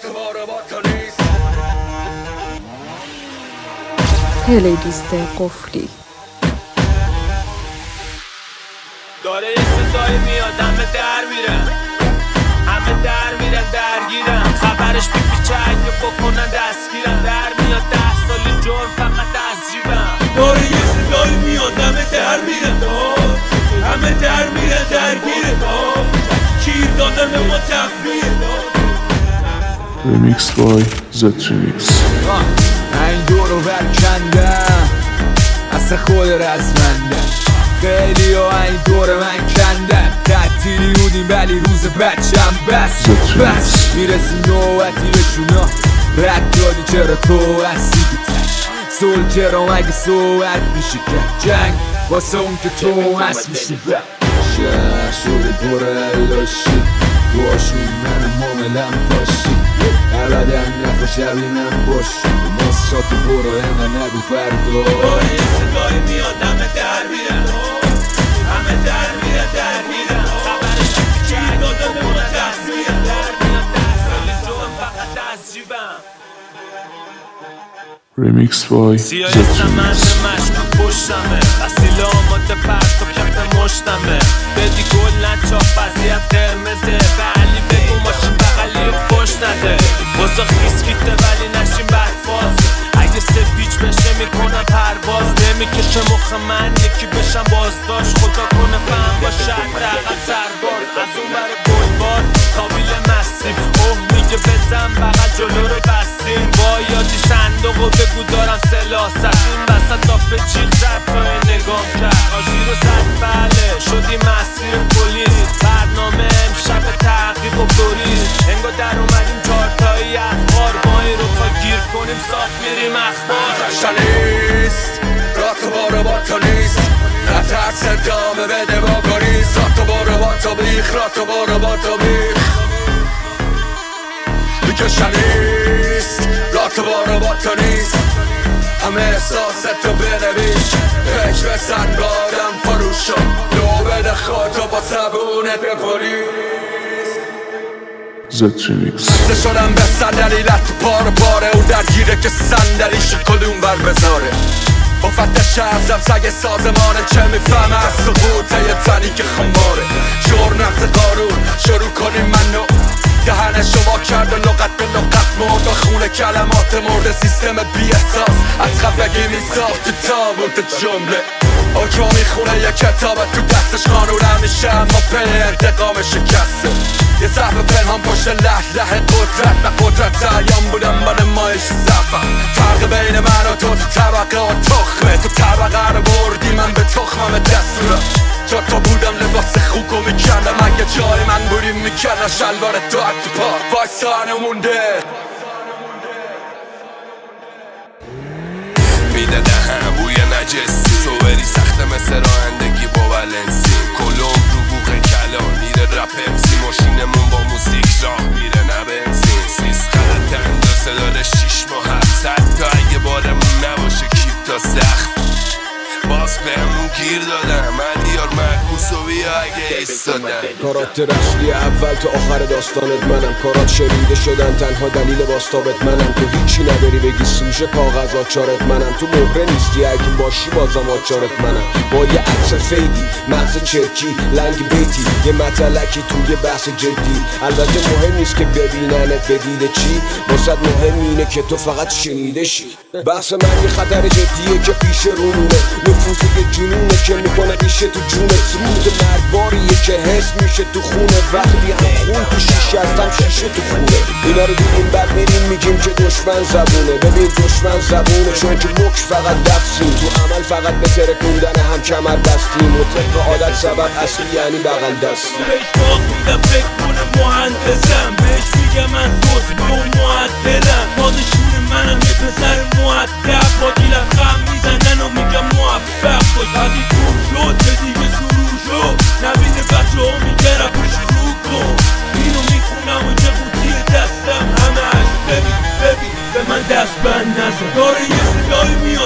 پلیلیست قفلی داره یه صدایی میاد همه در میرن، همه در میرن درگیرن، خبرش بیپیچه اگه بکنن دستگیرن، در میاد 10 سالی جرم فقط از جیبم. داره یه صدایی میاد همه در میرن، همه در میرن درگیرن، کیر دادن به ما تفریه. Remix by Z-Remix. این دورو برکندم اصلا خود رزمندم، خیلی ها این دور من کندم، تعطیلی بودیم ولی روز بچم بس میرسیم نوبتی به شونا، رد دادی چرا تو هستی سولجرام اگه صحبت میشه که جنگ واسه اون که تو هست میشه شهر شده پر علاشی باشون من معاملم باشی ابدا نفا شبینم باش ماسات برو همه نگو فردا. داره یه صدایی میاد همه در میرن، همه در میرن درگیرن، خبرش کیر داده به ما تصویه، در میاد 10 سالی جرم فقط از جیبم. Remix by سیاهستم من مشکوک پشتمه، اصیل آماده پرت و کف مشتمه، بدی گل نچاپ وضعیت قرمزه، به علی بگو ماشین بغلی و خوش نده، بازا خیس گیته ولی نشیم بدفاز، اگه سپیچ بشه میکنم پرواز، نمیکشه مخ من یکی بشم بازداشت، خدا کنه فهم باشه حداقل سربار، از اون بر بلوار قابل مستیم، اوه میگه بزن بغل جلو رو بستیم، با یادی صندوقو بگو دارم سلاست، این وسط دافه جیغ زد تا نگام کرد، آژی رو زد بله شدی مسیر پلیس، برنامه امشب تعقیب و بریز، انگار در اومدیم چارتایی اخبار، با این رو پا گیر کنیم صاف میریم اخبار. قشنیست راتو بارو با تو نیست، نترس ادامه بده با گریز، راتو بارو با تو بیخ، راتو بارو با تو بیخ میکشنیست، راتو بارو با تو نیست، همه احساستو بنویش، پیش بسن بادم فروش شد، نو بده خودتو با زبونت بپریز. Z-Remix. بسته شدم به صندلی لط پاره پاره، او درگیره که صندلیش کدوم بر بذاره، با فتش ارزم سگ سازمانه، چه میفهمه از سقوطه یه تنی که خماره، شور نقض قانون شروع کنیم منو، دهنشو وا کرد و لغت به لغت مرد، خونه کلمات مرد سیستم بی احساس، از خفگی میساخت تو تابوت جمله، آجا میخونه یه کتاب تو دستش قانون همیشه، اما پل انتقام شکسته، یه ضعف پنهان پشت لح قدرت، و قدرت ایام بودم من مایش زفم، فرق بین من و تو طبقه و تخمه، تو طبقه رو بردی من به تخمم دستورم، جا تو بودم لباس خوکو میکندم، اگه جای من بودیم میکندم شلوار تو تو پا وایسانه مونده، میده دهن بوی نجسی، صوبری سخته مثل رانندگی با ولنسی، کلوم رو بوغ کلا میره رپ امسی، ماشینمون با موسیک راه میره نه بنزین، سیس غلط اندازه داره 6 ماه 700 تا، اگه بارمون نباشه کیپ تا سخت باز بهمون گیر دادن، من دیار معکوس و بیا اگه ایستادن، کارات رشلی اول تا آخر داستانت منم، کارات شنیده شدن تنها دلیل باستابت منم، تو هیچی نداری بگی سوژه کاغذ آچارت منم، تو مهره نیستی اگه باشی بازم آچارت منم، با یه عکس فیدی مغز چرکی لنگ بیتی، یه متلکی توی بحث جدی، البته مهم نیست که ببیننت بدیده چی، واسه مهم اینه که تو فقط شنیده شی، بحث من یه خطر جدیه که پیش رونه، نفوذ یه جنونه که میکنه ریشه تو جونه، سموت مرگباریه که حس میشه تو خونه، وقتی هم خون تو شیشه هستم شیشه تو خونه، اینا رو دیدیم بعد میریم میگیم که دشمن زبونه، ببین دشمن زبونه چون که مک فقط دستیم، تو عمل فقط به ترکوندن هم کمر بستیم، و طبق عادت سبب اصلی یعنی بغل دستیم. بهش باز میدم فکر کنه مهندسم، بهش میگم من دوست و معدلم، بازشون منم یه پسر معدب، با دیلم خم میزنن و میگم موفق باش، وقتی تون شد به دیگه سرور شد، نبینه بچه ها میگه رفت شروع کن، اینو میخونم و چه قوطی دستم همه عشق، ببین به من دست بند نزن، داره یه صدایی میاد